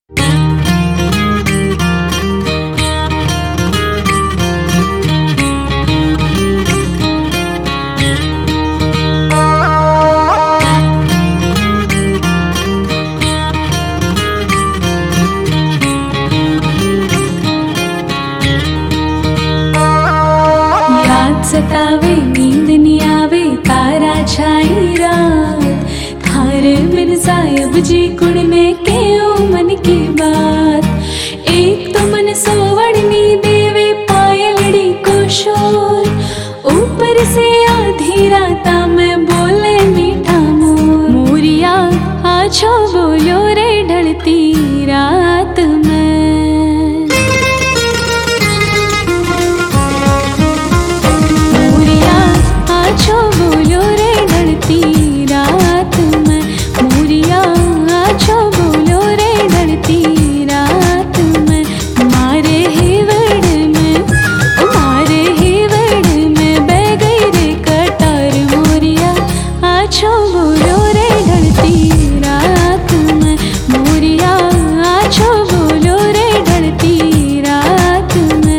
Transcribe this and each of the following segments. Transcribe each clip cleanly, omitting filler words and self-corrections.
सतावे नींद नहीं आवे तारा छाई रात थारे बिन सायब जी कुण में केओ मन की बात। एक तो मन सोवड़नी देवे पायलड़ी को शोर, ऊपर से आधी राता में बोले मीठा मोर। मोरिया आछो बोलो रे ढलती रात में। आछो बोलो रे ढलती रात में, मोरिया आछो बोलो रे ढलती रात में। मारे हेवड़ में बह गई रे कटार, मोरिया आछो बोलो रे ढलती रात में, मोरिया आछो बोलो रे ढलती रात में।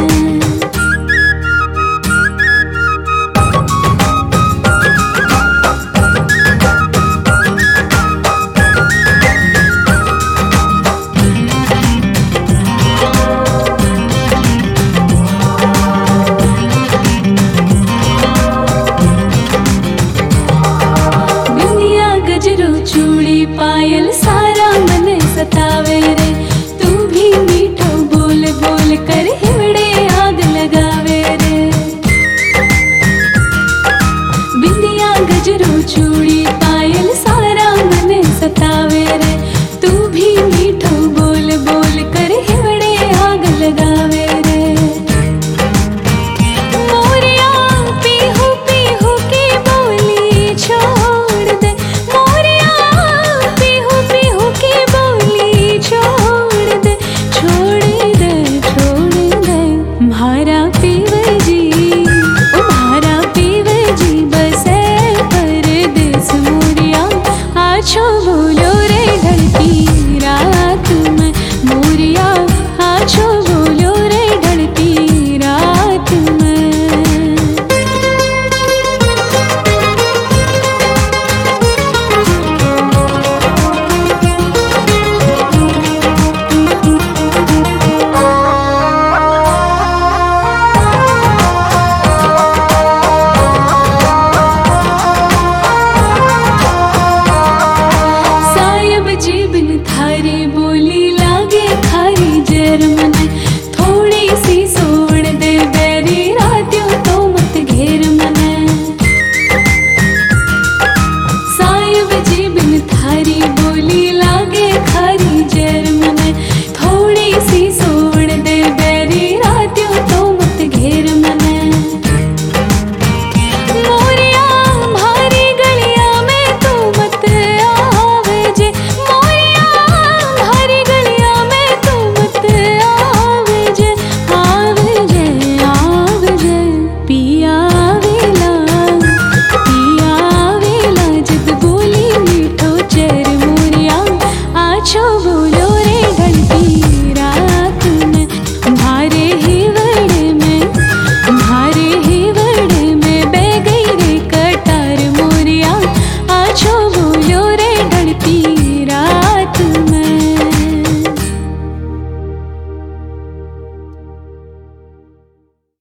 चूड़ी पायल सारा मन सतावे रे, तू भी मीठो बोल बोल कर हिवड़े आग लगावे रे। बिंदिया गजरो चूड़ी पायल सारा मन सतावे रे, तू भी मीठो बोल बोल कर हिवड़े आग लगावे रे। मोरिया पीहू पीहू की बोली छोड़ दे, भारा पीवे जी बसे परदेस। मोरिया आछो बोलो